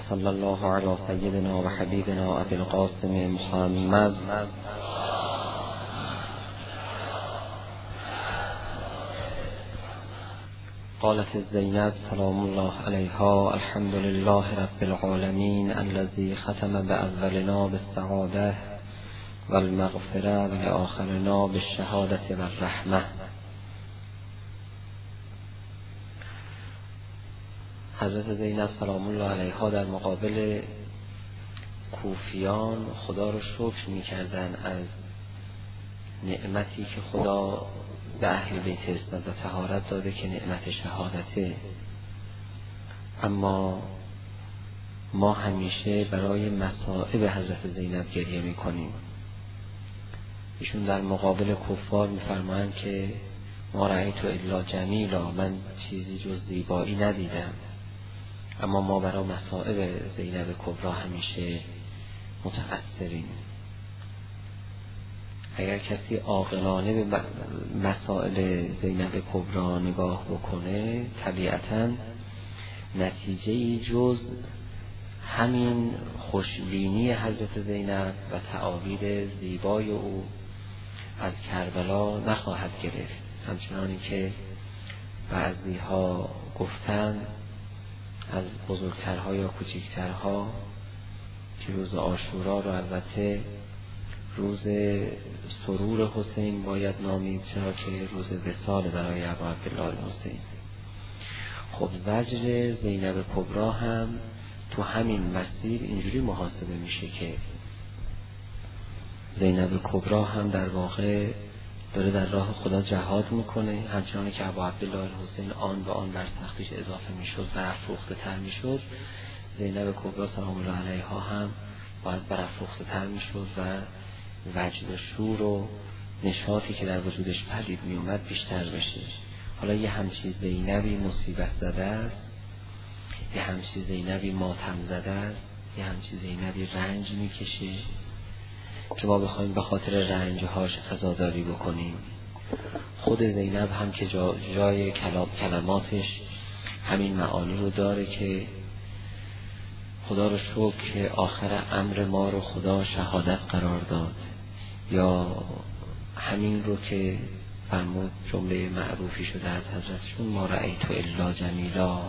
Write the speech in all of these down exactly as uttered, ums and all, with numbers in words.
وصلی الله علی سیدنا و حبیبنا ابی القاسم محمد قالت زینب سلام الله علیها الحمد لله رب العالمین الذی ختم باولنا بالسعاده والمغفره و لآخرنا بالشهاده والرحمه. حضرت زینب سلام الله علیها در مقابل کوفیان خدا رو شکر می‌کردند از نعمتی که خدا به اهل بیت اسمت و طهارت داده که نعمت شهادته. اما ما همیشه برای مصائب حضرت زینب گریه می‌کنیم. ایشون در مقابل کفار می‌فرمایند که ما رأیت الا جمیلا، من چیزی جز زیبایی ندیدم. اما ما برای مصائب زینب کبرا همیشه متأثریم. اگر کسی عاقلانه به مسائل زینب کبرا نگاه بکنه، طبیعتاً نتیجه‌ای جز همین خوشبینی حضرت زینب و تعابیر زیبای او از کربلا نخواهد گرفت. همچنانی که بعضی‌ها گفتند از بزرگترها یا کوچکترها که روز عاشورا رو البته روز سرور حسین باید نامید، چرا که روز وصال برای ابا عبدالله حسین. خب زجر زینب کبرا هم تو همین مسیر اینجوری محاسبه میشه که زینب کبرا هم در واقع داره در راه خدا جهاد میکنه، همچنان که ابا عبدالله حسین آن به آن بر سختیش اضافه میشد و برافروخته تر میشد. زینب کبرا سلام الله علیها هم باید برافروخته تر میشد و وجد و شور و نشاطی که در وجودش پدید میومد بیشتر بشه. حالا یه همچین زینبی مصیبت زده است، یه همچین زینبی ماتم زده است، یه همچین زینبی رنج میکشه که ما بخوایم به خاطر رنجهاش عزاداری بکنیم. خود زینب هم که جا جای کلام کلماتش همین معانی رو داره که خدا رو شکر که آخر امر ما رو خدا شهادت قرار داد، یا همین رو که فرمود جمله معروفی شده از حضرتشون ما رأیت الا جمیلا.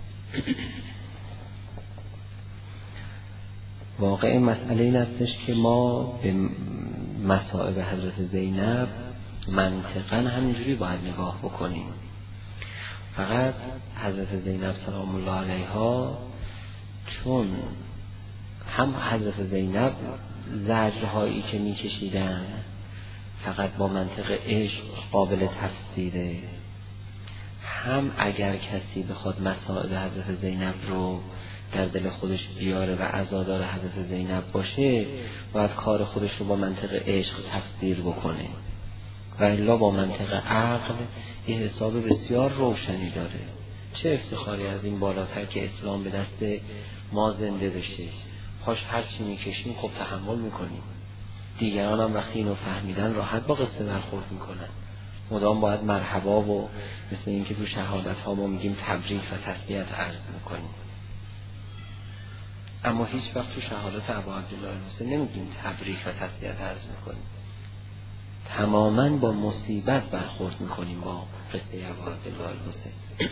واقع مسئله این استش که ما به مصائب حضرت زینب منطقاً همینجوری باید نگاه بکنیم. فقط حضرت زینب سلام الله علیها چون هم حضرت زینب زجرهایی که میکشیدن فقط با منطق عشق قابل تفسیره، هم اگر کسی بخواد مصائب حضرت زینب رو در دل خودش بیاره و عزادار حضرت زینب باشه باید کار خودش رو با منطق عشق تفسیر بکنه، و الا با منطق عقل یه حساب بسیار روشنی داره. چه افتخاری از این بالاتر که اسلام به دست ما زنده بشه، پاش هر چی میکشیم خب تحمل میکنیم. دیگران هم وقتی اینو فهمیدن راحت با قصه برخورد میکنن، مدام باید مرحبا و مثل این که تو شهادت ها ما میگیم تبریک و تسلیت عرض میکنیم، اما هیچ وقت تو شهادت ابا عبدالله حسین نمیگیم تبریک و تسلیت عرض میکنیم. تماما با مصیبت برخورد میکنیم با قصه ابا عبدالله حسین.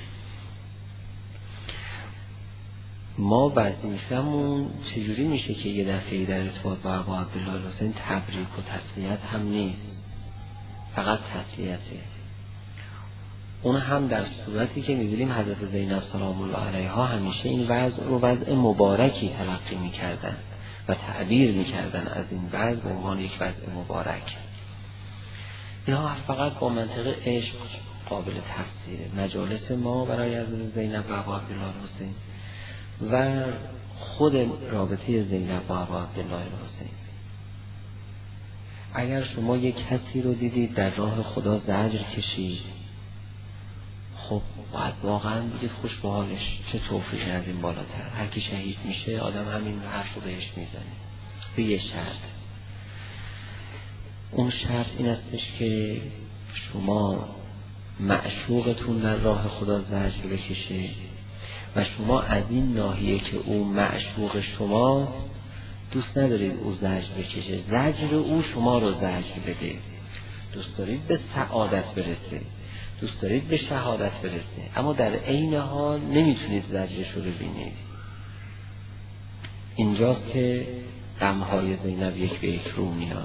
ما وظیفمون چجوری میشه که یه دفعه در ارتباط با ابا عبدالله حسین تبریک و تسلیت هم نیست، فقط تسلیته. اون هم در صورتی که می‌بینیم حضرت زینب سلام الله علیها همیشه این وضع رو وضع مبارکی تلقی می‌کردن و تعبیر می‌کردن از این وضع به عنوان یک وضع مبارک. اینها فقط با منطق عشق قابل تفسیره. مجالس ما برای حضرت زینب و ابا عبدالله حسین و خود رابطه زینب با ابا عبدالله حسین. اگر شما یک کسی رو دیدید در راه خدا زجر کشید، خب باید واقعا بگید خوش به حالش، چه توفیقی از این بالاتر. هر کی شهید میشه آدم همین حرف رو بهش میزنه به یه شرط. اون شرط این استش که شما معشوقتون در راه خدا زجر بکشه و شما از این ناحیه که او معشوق شماست دوست ندارید او زجر بکشه، زجر او شما رو زجر بده. دوست دارید به سعادت برسه، دوست دارید به شهادت برسه، اما در عین حال نمیتونید زجرش رو ببینید. اینجاست که غمهای زینب یک به یک رو میاد.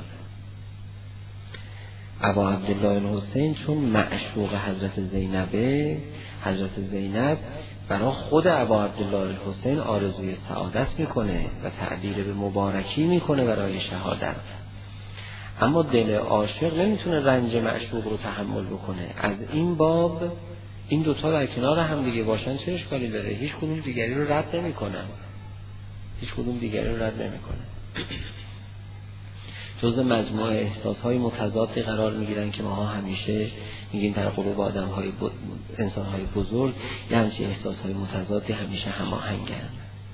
ابا عبدالله الحسین چون معشوق حضرت زینبه، حضرت زینب برای خود ابا عبدالله الحسین آرزوی سعادت میکنه و تعبیر به مبارکی میکنه برای شهادت، اما دل عاشق نمیتونه رنج معشوق رو تحمل بکنه. از این باب این دوتا در کنار هم دیگه باشن چه اشکالی داره؟ هیچ کدوم دیگری رو رد نمیکنن، هیچ کدوم دیگری رو رد نمیکنن. جزء مجموعه احساس‌های متضادی قرار میگیرن که ماها همیشه میگیم در قلوب آدم‌های ب... انسان‌های بزرگ یه همچین احساس‌های متضادی همیشه هماهنگن.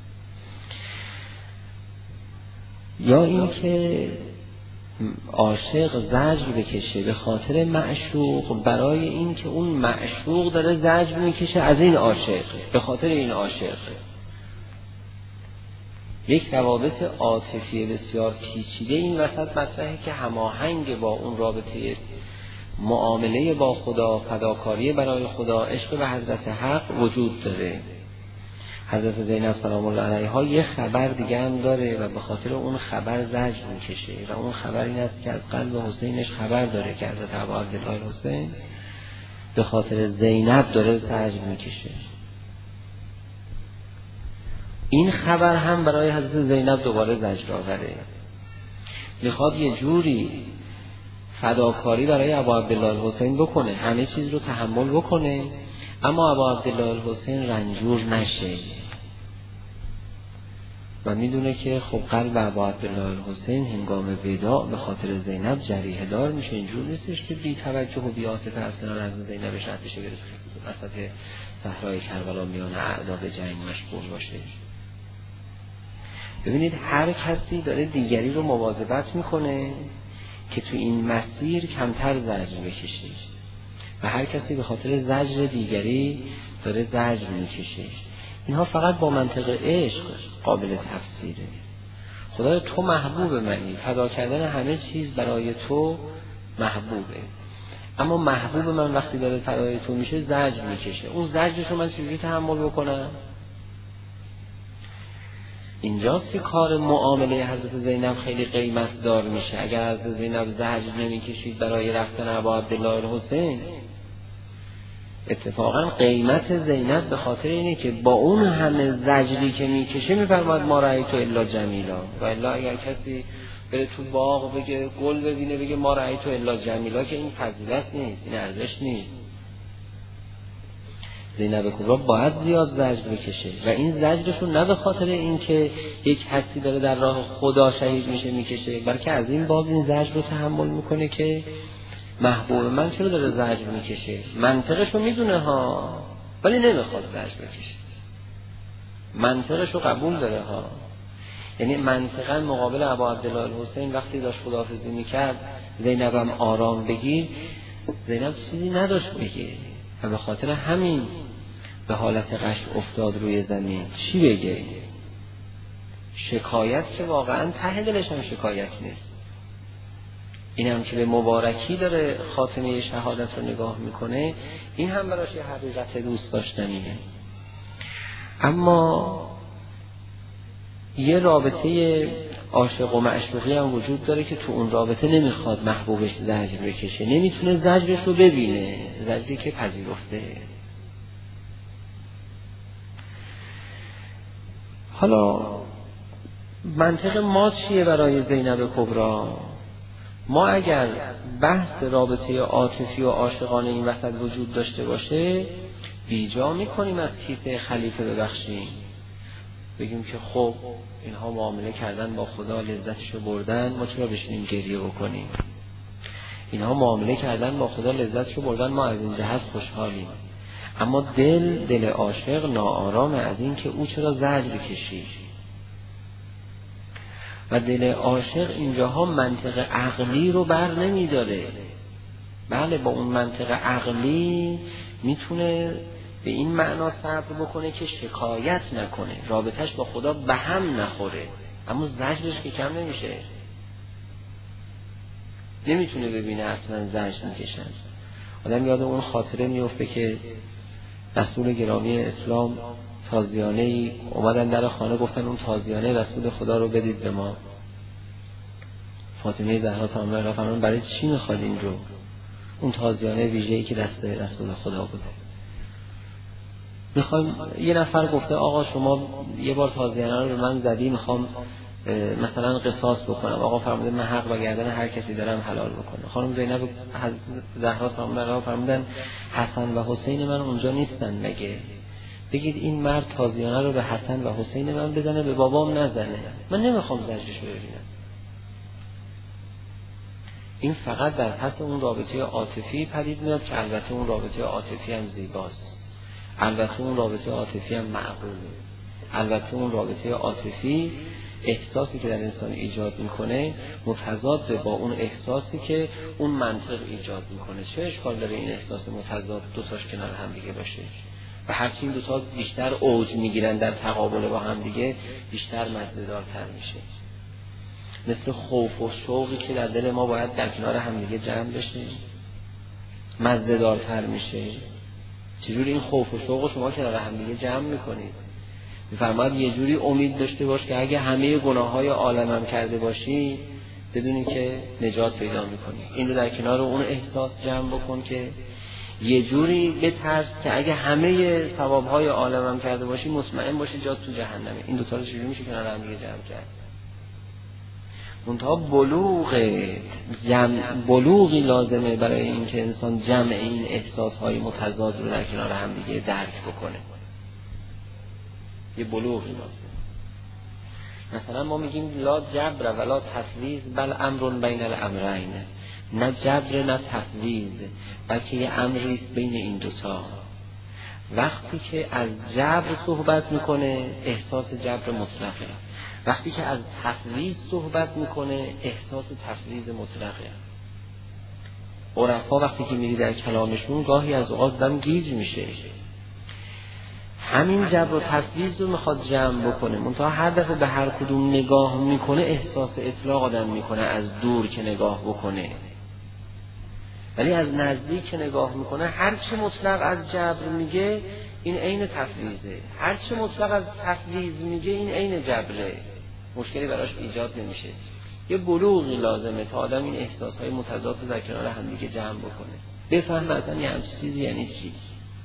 یا این که عاشق زجر بکشه به خاطر معشوق، برای این که اون معشوق داره زجر میکشه از این عاشق، به خاطر این عاشق. یک روابط عاطفی بسیار پیچیده این وسط مطرحه که هماهنگ با اون رابطه معامله با خدا، فداکاری برای خدا، عشق به حضرت حق وجود داره. حضرت زینب سلام الله علیها یه خبر دیگه هم داره و به خاطر اون خبر زجر میکشه و اون خبر این است که از قلب حسینش خبر داره که حضرت ابا عبدالله حسین به خاطر زینب داره زجر میکشه. این خبر هم برای حضرت زینب دوباره زجر آوره، میخواد یه جوری فداکاری برای ابا عبدالله حسین بکنه، همه چیز رو تحمل بکنه، اما ابا عبدالله حسین رنجور نشه و میدونه که خب قلب ابا عبدالله حسین هنگام وداع به خاطر زینب جریحه دار میشه. اینجور نیستش که بی توجه و بی عاطفه از کنار از زینبش رد بشه، بره وسط صحرای کربلا میان اعدا به جنگ مشغول باشه. ببینید هر کسی داره دیگری رو مواظبت میکنه که تو این مسیر کمتر زجر بکشه و هر کسی به خاطر زجر دیگری داره زجر میکشه. اینها فقط با منطق عشق قابل تفسیره. خدای تو محبوب منی، فدا کردن همه چیز برای تو محبوبه، اما محبوب من وقتی داره فدای تو میشه زجر میکشه، اون زجرش رو من چجوری تحمل بکنم؟ اینجاست که کار معامله حضرت زینب خیلی قیمت دار میشه. اگر حضرت زینب زجر نمیکشید برای رفتن ابا عبدالله حسین، اتفاقا قیمت زینب به خاطر اینه که با اون همه زجری که میکشه میفرماد ما رأیتو الا جمیلا، و الا اگر کسی بره تو باغ بگه گل ببینه بگه ما رأیتو الا جمیلا، که این فضیلت نیست، این ارزش نیست. زینب کبرا باید زیاد زجر بکشه و این زجرشون نه به خاطر این که یک حسی داره در راه خدا شهید میشه میکشه، بلکه از این باب این زجر رو تحمل میکنه که محبوب من چرا داره زجر میکشه، منطقشو میدونه ها ولی نمیخواد زجر بکشه، منطقشو قبول داره ها. یعنی منطقا مقابل ابا عبدالله حسین وقتی داشت خداحافظی میکرد زینبم آرام بگیر، زینب چیزی نداشت بگه و به خاطر همین به حالت غش افتاد روی زمین. چی بگه؟ شکایت که واقعا ته دلش هم شکایت نیست. این هم که به مبارکی داره خاتمه شهادت رو نگاه میکنه، این هم براش یه حقیقت دوست داشتنیه. اما یه رابطه عاشق و معشوقی هم وجود داره که تو اون رابطه نمیخواد محبوبش زجر بکشه، نمیتونه زجرش رو ببینه، زجری که پذیرفته. حالا منطق ما چیه برای زینب کبرا؟ ما اگر بحث رابطه عاطفی و عاشقانه این وسط وجود داشته باشه، بیجا میکنیم از کیسه خلیفه ببخشیم، بگیم که خب اینها معامله کردن با خدا لذتشو بردن، ما چرا بشینیم گریه بکنیم؟ اینها معامله کردن با خدا لذتشو بردن، ما از این جهت خوشحالیم. اما دل دل عاشق ناآرامه از این که او چرا زجر کشید. و دل عاشق اینجاها منطق عقلی رو بر نمی داره. بله با اون منطق عقلی میتونه به این معنا صبر بکنه که شکایت نکنه، رابطش با خدا به هم نخوره، اما زجرش که کم نمیشه. نمیتونه ببینه اصلا زجر میکشن. آدم یاد اون خاطره میفته که رسول گرامی اسلام تازیانه ای اومدن در خانه، گفتن اون تازیانه رسول خدا رو بدید به ما. فاطمه زهرا سلام الله علیها برای چی میخواد این رو؟ اون تازیانه ویژه‌ای که دست رسول خدا بوده. میخوام یه نفر گفته آقا شما یه بار تازیانه رو به من زدی، میخوام مثلا قصاص بکنم. آقا فرموده من حق و گردن هر کسی دارم حلال بکنه. خانم زینب زهرا سلام الله علیها فرمودن حسن و حسین من اونجا نیستن مگه؟ بگید این مرد تازیانه رو به حسن و حسین من بزنه، به بابام نزنه. من نمیخوام زجرش رو ببینم. این فقط در پس اون رابطه عاطفی پدید میاد که البته اون رابطه عاطفی هم زیباست، البته اون رابطه عاطفی هم معقوله، البته اون رابطه عاطفی احساسی که در انسان ایجاد میکنه متضاد با اون احساسی که اون منطق ایجاد میکنه. چه اشکال داره این احساس متضاد دو تاش کنار هم دیگه باشه؟ و هرچی این دو تا بیشتر اوج میگیرن در تقابل با هم دیگه، بیشتر مزه‌دارتر میشه. مثل خوف و شوقی که در دل ما باید در کنار هم دیگه جمع بشه، مزه‌دارتر میشه. چجوری این خوف و شوق شما کنار هم دیگه جمع میکنید؟ میفرماید یه جوری امید داشته باش که اگه همه گناههای عالمم کرده باشی بدونی که نجات پیدا میکنی. این رو در کنار اون احساس جمع بکن که یه جوری بترس که اگه همه ثوابهای عالمم کرده باشی مطمئن باشی جات تو جهنمه. این دو تا رو چجوری میشه کنار هم دیگه جمع کرد؟ منتها بلوغ جمع بلوغی لازمه برای اینکه انسان جمع این احساسهای متضاد رو در کنار هم دیگه درک بکنه. یه بلوغی لازمه. مثلا ما میگیم لا جبر ولا تفویض بل امر بین الامرین. نه جبر نه تفویض، بلکه یه امری است بین این دوتا. وقتی که از جبر صحبت میکنه احساس جبر مطلقه، وقتی که از تفویض صحبت میکنه احساس تفویض مطلقه. عرفا وقتی که میری در کلامشون گاهی از اوقات دم گیج میشه. همین جبر و تفویض رو میخواد جمع بکنه، منتها هر دفعه به هر کدوم نگاه میکنه احساس اطلاق آدم میکنه از دور که نگاه بکنه، ولی از نزدیک که نگاه میکنه هر چه مطلق از جبر میگه این عین تفویضه، هر چه مطلق از تفویض میگه این عین جبره. مشکلی براش ایجاد نمیشه. یه بلوغی لازمه تا آدم این احساسهای متضاد رو در کنار هم دیگه جمع بکنه، بفهمه اصلا یه همچین چیزی یعنی چی.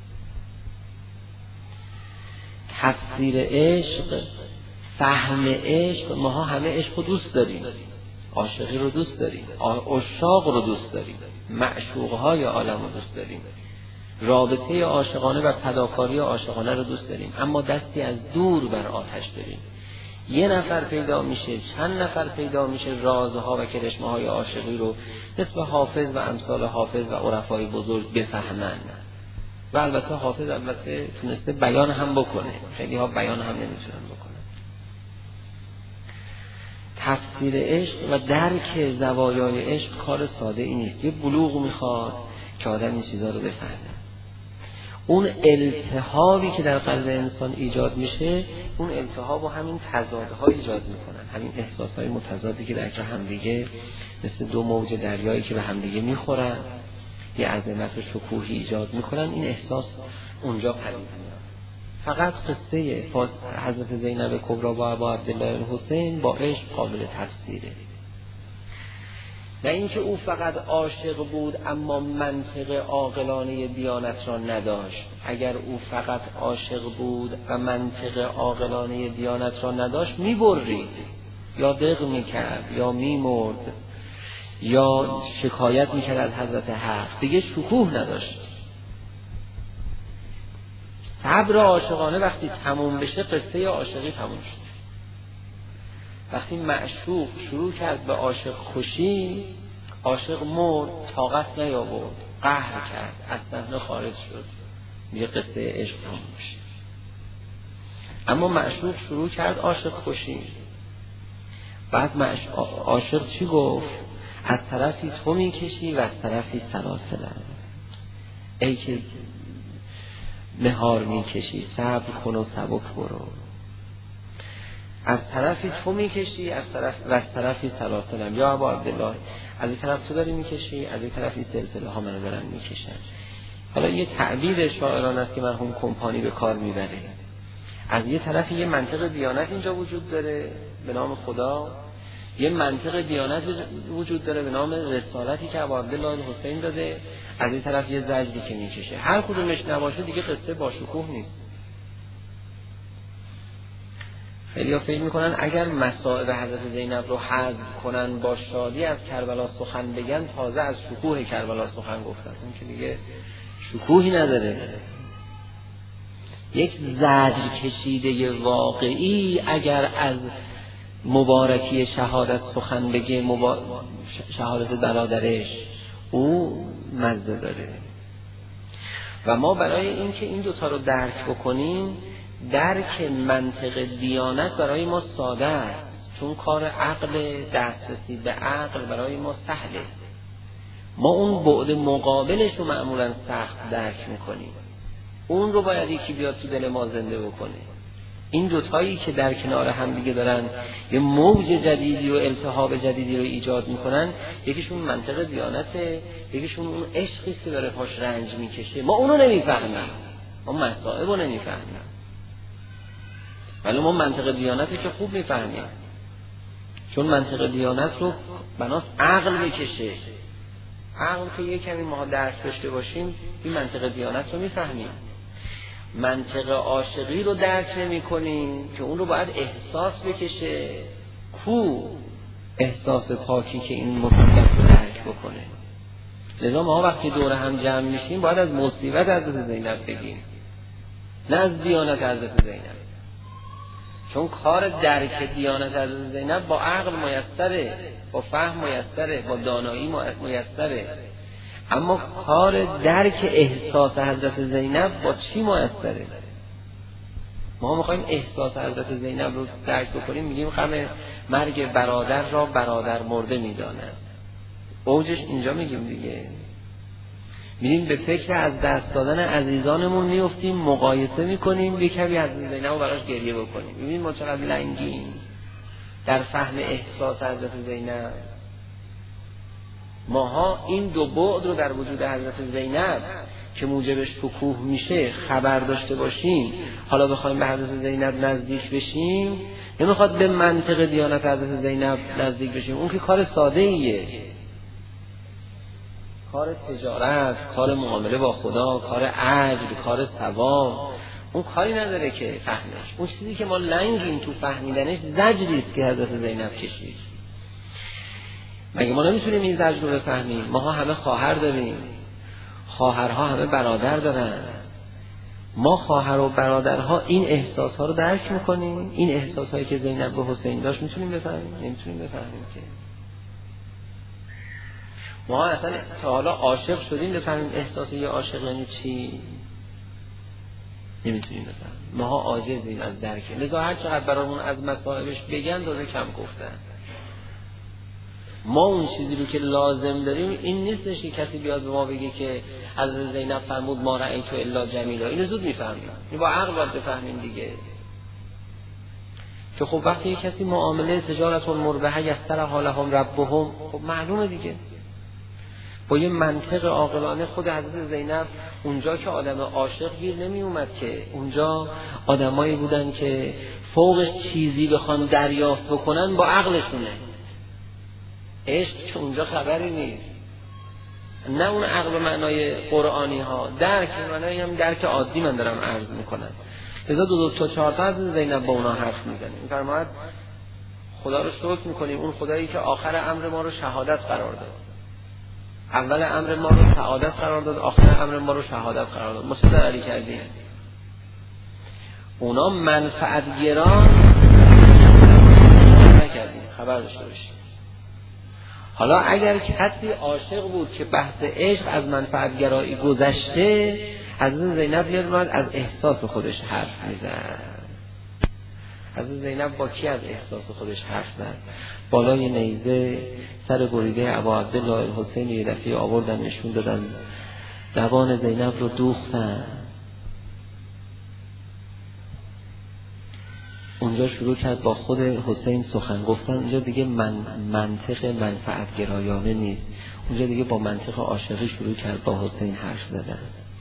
تفسیر عشق، فهم عشق، ماها همه عشق رو دوست داریم، عاشقی رو دوست داریم، عشاق رو دوست داریم، معشوقهای عالم رو دوست داریم، رابطه عاشقانه و فداکاری عاشقانه رو دوست داریم، اما دستی از دور بر آتش داریم. یه نفر پیدا میشه، چند نفر پیدا میشه رازها و کرشمه های عاشقی رو مثل حافظ و امثال حافظ و عرفای بزرگ بفهمن. و البته حافظ البته تونسته بیان هم بکنه، خیلی ها بیان هم نمیتونن بکنن. تفسیر عشق و درک زوایای عشق کار ساده ای نیست. یه بلوغ میخواد که آدم این چیزا رو بفهمه. اون التهابی که در قلب انسان ایجاد میشه، اون التهاب و همین تضادها ایجاد میکنن، همین احساسهای متضادی که در همدیگه مثل دو موج دریایی که به همدیگه میخورن یه عظمت و شکوهی ایجاد میکنن، این احساس اونجا پدید میاد. فقط قصه حضرت زینب کبری با ابا عبدالله الحسین با عشق قابل تفسیره. نه اینکه او فقط عاشق بود اما منطق عاقلانه دیانت را نداشت. اگر او فقط عاشق بود و منطق عاقلانه دیانت را نداشت میبرید، یا دق میکرد یا میمرد یا شکایت میکرد از حضرت حق، دیگه شکوه نداشت. صبر عاشقانه وقتی تموم بشه قصه عاشقی تموم شد. وقتی معشوق شروع کرد به عاشق کشی، عاشق مرد، طاقت نیاورد، قهر کرد، از صحنه خارج شد، دیگه قصه عشق تموم میشه. اما معشوق شروع کرد عاشق کشی، بعد عاشق چی گفت؟ از طرفی تو میکشی و از طرفی سلاسل. ای که مهار میکشی، صبر کن و سبک برو. از طرفی تو میکشی، از طرف و از طرفی سلاسلم یا ابا عبدالله، از این طرف تو داری میکشی، از این طرف این سلسله ها منو دارن میکشن. حالا یه تعبیر شاعران است که مرحوم کمپانی به کار میبره. از یه طرف یه منطق دیانت اینجا وجود داره به نام خدا، یه منطق دیانت وجود داره به نام رسالتی که ابا عبدالله حسین داده، از این طرف یه زجری که میکشه. هر کدومش نباشه دیگه قصه با شکوه نیست. خیلی‌ها فکر میکنن اگر مصائب حضرت زینب رو حذف کنن با شادی از کربلا سخن بگن تازه از شکوه کربلا سخن گفتن. اون که دیگه شکوهی نداره. یک زجر کشیده واقعی اگر از مبارکی شهادت سخن بگه، مبا... شهادت برادرش، او مزه داره. و ما برای اینکه این دوتا رو درک بکنیم، درک منطق دیانت برای ما ساده است، چون کار عقل، دسترسی به عقل برای ما سهله. ما اون بعد مقابلش رو معمولا سخت درک میکنیم. اون رو باید یکی بیاد تو دل ما زنده بکنه. این دوتایی که در کنار هم دیگه دارن یه موج جدیدی و التهاب جدیدی رو ایجاد میکنن، یکیشون منطق دیانته، یکیشون اون عشقی که داره پاش رنج میکشه. ما اونو نمیفهمیم، ما مصائب رو نمیفهمیم، ولی ما منطق دیانته که خوب میفهمیم، چون منطق دیانت رو بناست عقل بکشه. عقل که یه کمی ما درک داشته باشیم این منطق دیانت رو میفهمیم. منطق عاشقی رو درک نمی کنیم که اون رو باید احساس بکشه. کو احساس پاکی که این مصیبت رو درک بکنه؟ لذا ما وقتی دور هم جمع میشیم باید از مصیبت حضرت زینب بگیم، نه از دیانت حضرت زینب، چون کار درک دیانت حضرت زینب با عقل میسره، با فهم میسره، با دانایی میسره، اما کار درک احساس حضرت زینب با چی میسره؟ ما میخوایم احساس حضرت زینب رو درک بکنیم، میگیم غم مرگ برادر را برادر مرده میداند. اوجش اینجا میگیم دیگه. میریم به فکر از دست دادن عزیزانمون میفتیم، مقایسه میکنیم، یک کمی حضرت زینب رو براش گریه بکنیم. میبینیم ما چقدر لنگیم در فهم احساس حضرت زینب. ماها این دو بعد رو در وجود حضرت زینب که موجب شکوه میشه خبر داشته باشیم، حالا بخوایم به حضرت زینب نزدیک بشیم، نمیخواد به منطق دیانت حضرت زینب نزدیک بشیم. اون که کار ساده ایه، کار تجارت، کار معامله با خدا، کار اجر، کار ثواب، اون کاری نداره که فهمش. اون چیزی که ما لنگیم تو فهمیدنش زجری است که حضرت زینب کشید. مگه ما نمیتونیم این زجر رو بفهمیم؟ ما همه خواهر داریم، خواهرها همه برادر دارن. ما خواهر و برادرها این احساس ها رو درک میکنیم؟ این احساس هایی که زینب به حسین داشت میتونیم بفهمیم؟ نمیتونیم بفهمیم که. ما اصلا تا حالا عاشق شدیم بفهمیم احساس یه عاشق یعنی چی؟ نمیتونیم بفهمیم. ما عاجزیم از درک. لذا هر چقدر برامون از مصائبش بگن دازه کم گفتن. ما اون چیزی رو که لازم داریم این نیستش که کسی بیاد به ما بگه که حضرت زینب فرمود ما رأیت الا جمیلا. اینو زود میفهمیم. این با عقل باید بفهمیم دیگه. که خب وقتی کسی معامله تجارت المربحه یستر حالهم ربهم، خب معلومه دیگه. با یه منطق عاقلانه خود حضرت زینب اونجا که آدم عاشق گیر نمی اومد، که اونجا آدمایی بودن که فوقش چیزی بخوان دریافت بکنن با عقلشونه. عشق که اونجا خبری نیست، نه اون عقل به معنای قرآنی ها، درک به معنای هم درک عادی من دارم عرض میکنم. لذا دو دو تا چهار تا از زینب با اونا حرف میزنه. میفرماید خدا رو شکر میکنیم، اون خدایی که آخر امر ما رو شهادت قرار داد، اول امر ما رو سعادت قرار داد، آخر امر ما رو شهادت قرار داد. ما چه ضرری کردیم؟ اونا منفعت گران نکردیم، خبر داشته باشیم. حالا اگر کسی عاشق بود که بحث عشق از منفعت گرایی گذشته، حضرت زینب میاد از احساس خودش حرف میزد. حضرت زینب با کی از احساس خودش حرف زد؟ بالای نیزه سر بریده ابا عبدالله حسین یه دفعه آوردن نشون دادن، روان زینب رو دوختن. اونجا شروع کرد با خود حسین سخن گفتن. اونجا دیگه من منطق منفعت گرایانه نیست، اونجا دیگه با منطق عاشقی شروع کرد با حسین حرف زدن.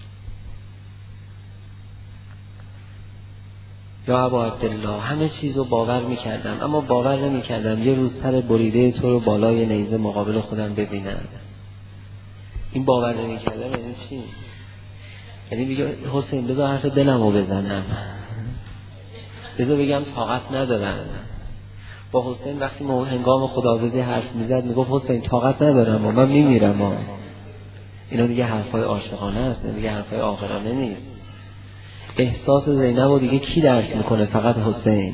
یا ابا عبدالله، همه چیزو باور میکردم اما باور نمیکردم یه روز سر بریده تو رو بالای نیزه مقابل خودم ببینم. این باور نمیکردم یعنی چی؟ یعنی میگه حسین بذار حرف دلمو بزنم، بذار بگم طاقت ندارم. با حسین وقتی ما هنگام خداحافظی حرف میزد میگفت حسین طاقت ندارم و من میمیرم ها. اینا دیگه حرفای عاشقانه است، دیگه حرفای عاقلانه نیست. احساس زینب رو دیگه کی درک میکنه؟ فقط حسین.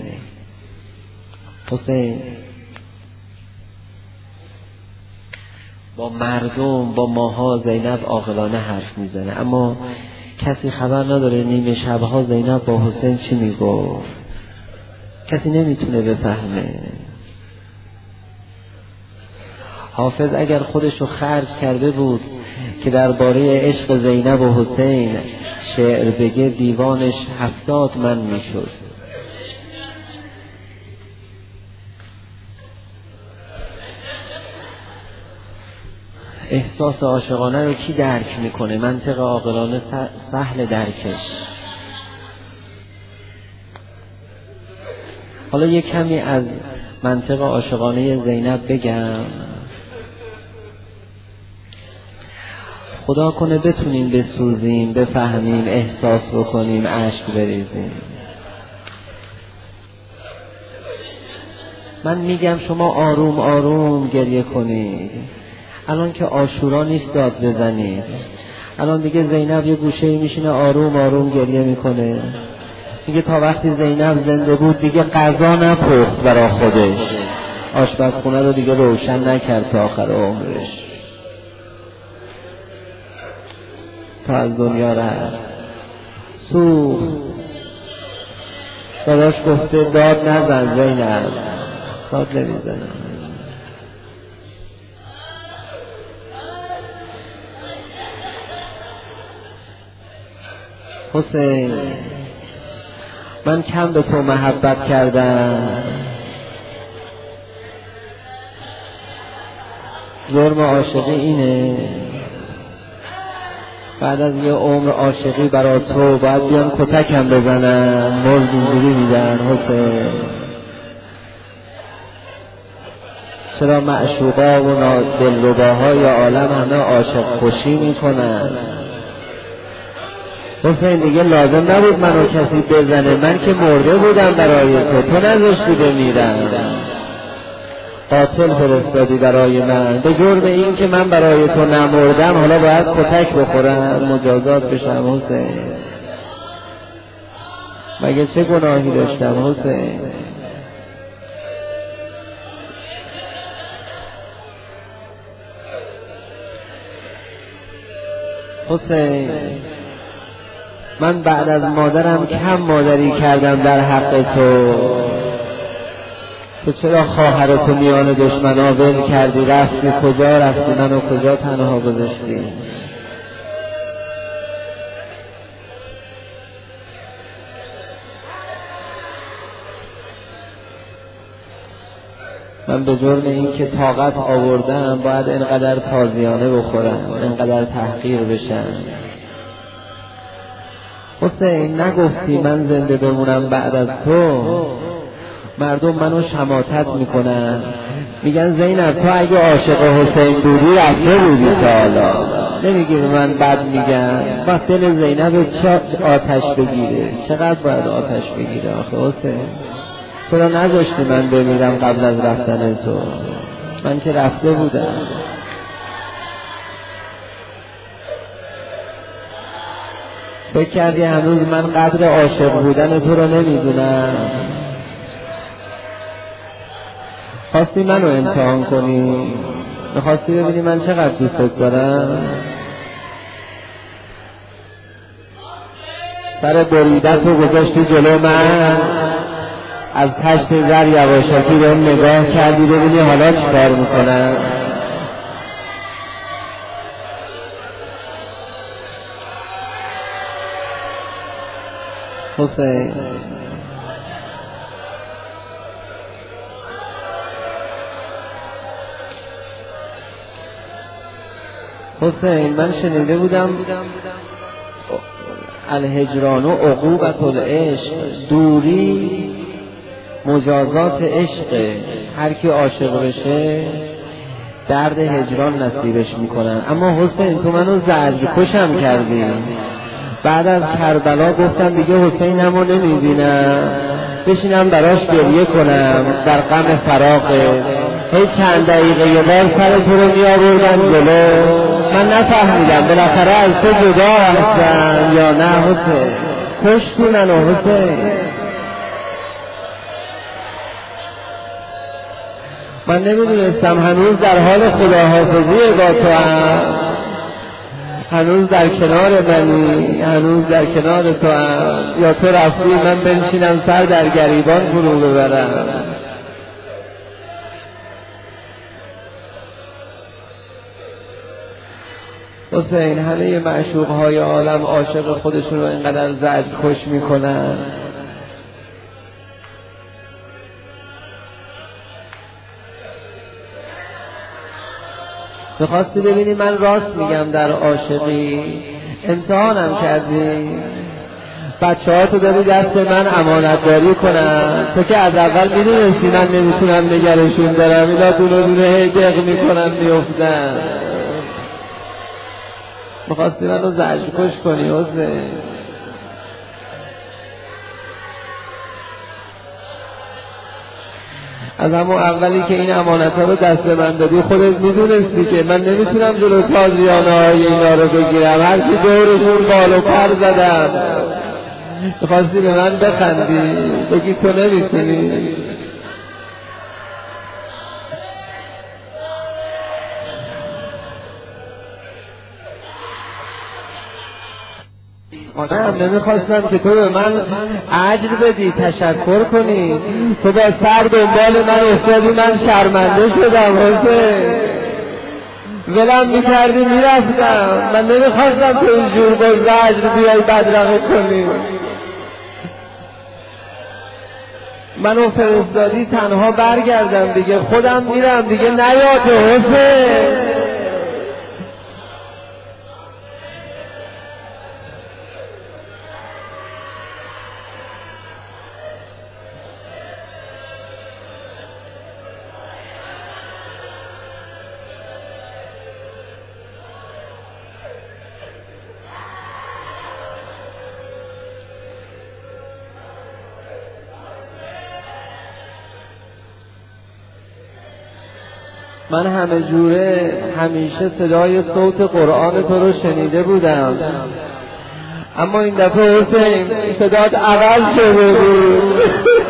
حسین با مردم با ماها زینب عاقلانه حرف میزنه، اما کسی خبر نداره نیمه شبها زینب با حسین چی میگفت. کسی نمیتونه بفهمه. حافظ اگر خودشو خرج کرده بود که درباره عشق زینب و حسین شعر بگه دیوانش هفتاد من میشد. احساس عاشقانه رو کی درک میکنه؟ منطق عاقلانه سهل درکش. حالا یک کمی از منطق عاشقانه زینب بگم، خدا کنه بتونیم بسوزیم، بفهمیم، احساس بکنیم، اشک بریزیم. من میگم شما آروم آروم گریه کنید. الان که عاشورا نیست داد بزنید. الان دیگه زینب یه گوشه میشینه آروم آروم گریه میکنه. میگه تا وقتی زینب زنده بود دیگه غذا نپخت برای خودش، آشپزخونه رو دیگه روشن نکرد تا آخر عمرش، تا از دنیا رفت. سوخت. داداش گفته داد نزن زینب، داد نمیزنه. حسین من کم به تو محبت کردم، جرم عاشقی اینه؟ بعد از یه عمر عاشقی برای تو باید بیان کتکم بزنن؟ مرد اینجوری میدن حسین. چرا معشوقا و دلرباهای عالم همه عاشق خوشی میکنن؟ حسین دیگه لازم نبود منو کسی بزنه، من که مرده بودم برای تو، تو نذاشتی بمیرم، قاتل فرستادی برای من. به جرم این که من برای تو نمردم حالا باید کتک بخورم، مجازات بشم حسین؟ مگه چه گناهی داشتم حسین؟ حسین من بعد از مادرم کم مادری کردم در حق تو. تو چرا خواهرتو میان دشمنا ول کردی؟ رفتی کجا رفتی؟ منو کجا تنها گذاشتی؟ من به جرم این که طاقت آوردم باید اینقدر تازیانه بخورم، اینقدر تحقیر بشم. حسین نگفتی من زنده بمونم بعد از تو؟ مردم منو شماتت میکنن، میگن زینب تو اگه عاشق حسین بودی رفته بودی تا حالا. نمیگی من بد میگن؟ وقت دل زینب چه آتش بگیره؟ چقدر باید آتش بگیره آخه حسین؟ چرا نذاشتی من بمیرم قبل از رفتن تو؟ من که رفته بودم. فکر کردی هنوز من قدر عاشق بودن تو رو نمیدونم؟ خواستی منو امتحان کنی؟ میخواستی ببینی من چقدر دوستت دارم؟ سر بریدت رو گذاشتی جلو من، از پشت زر یواشکی رو نگاه کردی ببینی حالا چی کار میکنم؟ حسین حسین من شنیده بودم الهجران و عقوبت العشق، دوری مجازات عشق، هر کی عاشق بشه درد هجران نصیبش میکنن. اما حسین تو منو زجر کشم کردی. بعد از کربلا گفتم دیگه حسینمو نمیبینم، بشینم براش گریه کنم در غم فراقه. هی چند دقیقه یه بار سر تو رو میآوردن جلو، من نفهمیدم بالاخره از تو جدا هستم یا نه. حسین کشتی منو حسین. من نمیدونستم هنوز در حال خداحافظی با تو هم، هنوز در کنار منی، هنوز در کنار تو هم، یا تو رفتی من بنشینم سر در گریبان فرو ببرم. حسین همه معشوقهای عالم عاشق خودشون رو اینقدر زجر خوش میکنن. میخواستی ببینی من راست میگم در عاشقی، امتحانم کردی، بچه ها تو داری دست من امانتداری کنن، تو که از اول میدونستی من نمیتونم نگرشون دارم، اینا دونه دونه هی دق میکنن میفتن. میخواستی من رو زجر کش کنی حسین. از همون اولی که این امانت ها رو دست من دادی خودت میدونستی که من نمیتونم جلو تازیانه های اینا رو بگیرم، هر کی دورشون بال و پر زدم. میخواستی به من بخندی بگی تو نمیتونی. منم نمیخواستم که تو به من اجر بدی، تشکر کنی. تو با سر دنبال من افتادی، من شرمنده شدم حسین. ولم میکردی میرفتم، من نمیخواستم تو اینجور با زجر بیای بدرقه کنی. منو فرستادی تنها برگردم دیگه، خودم میرم دیگه، نیاد حسین. من همه جوره همیشه صدای صوت قرآن تو رو شنیده بودم، اما این دفعه حسین صدات عوض شده بود.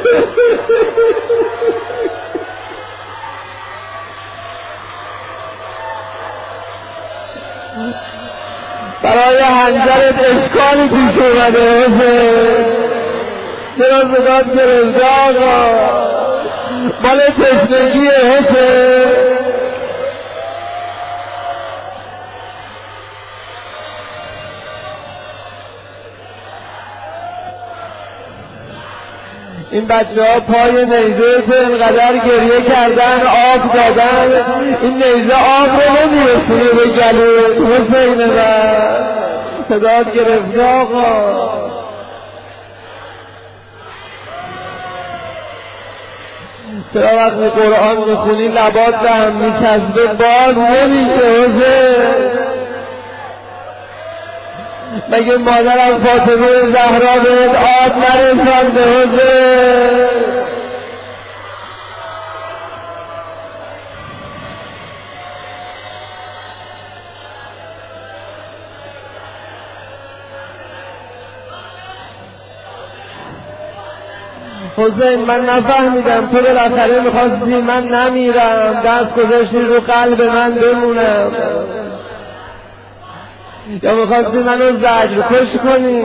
برای حنجرت اشکالی پیش اومده حسین. چرا صدات گرفته آقا؟ مال تشنگیه حسین. این بچه ها پای نیزه تو اینقدر گریه کردن، آب دادن، این نیزه آب رو نمیرسونه به گلوت حسین. من صدات گرفته آقا. چرا وقتی قرآن میخونی لبات به هم میچسبه باز نمیشه حسین؟ مگه مادرم فاطمه زهرا بهت آب نرسانده حسین؟ حسین من نفهمیدم تو بالاخره میخواستی من نمیرم، دست گذاشتی رو قلب من بمونم، یا میخواستی منو زجر کش کنی؟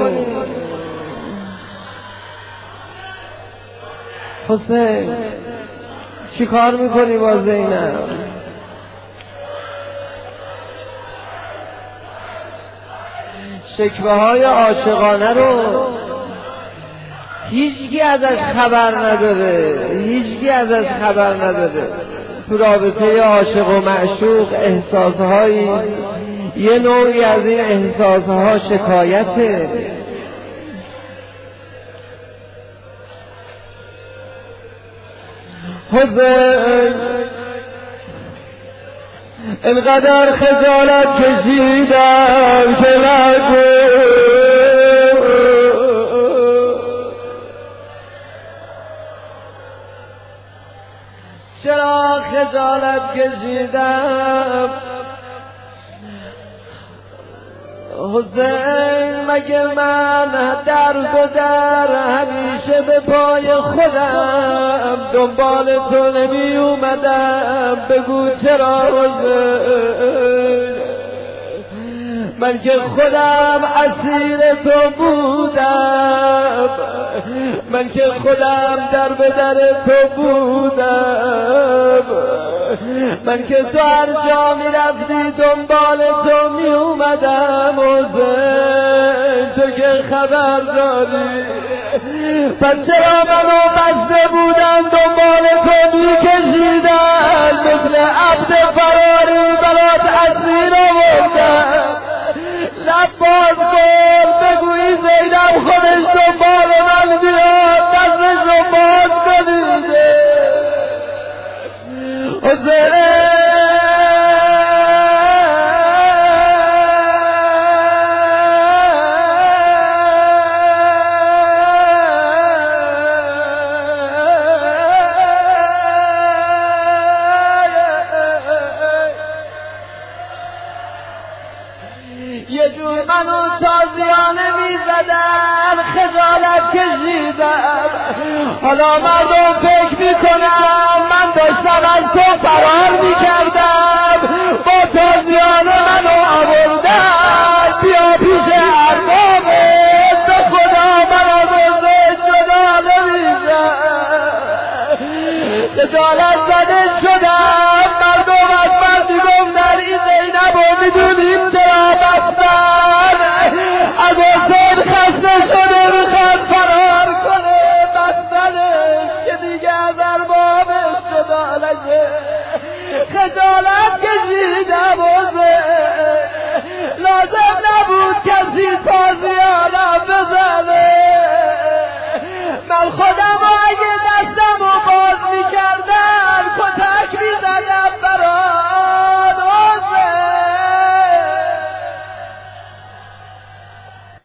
حسین چی کار میکنی با زینب؟ شکوه های عاشقانه رو هیچکی ازش خبر نداره، هیچکی ازش خبر نداره. تو رابطه عاشق و معشوق احساسهایی یه نوعی از این احساسها شکایته. حسین اینقدر خجالت کشیدم که نگو، چرا خجالت کشیدم حسین؟ مگه من در گذر همیشه به پای خودم دنبال تو نمی اومدم؟ بگو چرا حسین؟ من که خودم اسیر تو بودم، من که خودم در به در تو بودم، من که تو هر جا می رفتی دنبال تو می اومدم. حسین تو که خبر داری، پس چرا منو بسته بودن دنبال تو می کشیدن؟ مثل عبد فراری برات اسیر آوردن. لب باز کن بگویی زینب خودش دنبال من بیاد، دستش رو باز کنیده. حسین یه جور منو تازیانه می زدن، خجالت کشیدم. حالا مردم فکر می کنم من داشتم از تو فرار می کردم، با تازیانه منو آوردن بیا پیش اربابت. به خدا من از حسین جدا نمیشم، خجالت زده شدم. مردم از من میگفتن این زینب رو میدونیم چرا بستن، از حسین خسته شده میخواد فرار کنه، بستنش که دیگه از اربابش جدا نشه. خجالت کشیدم حسین، لازم نبود کسی تازیانم بزنه. من خودم اگه دستم رو باز میکردم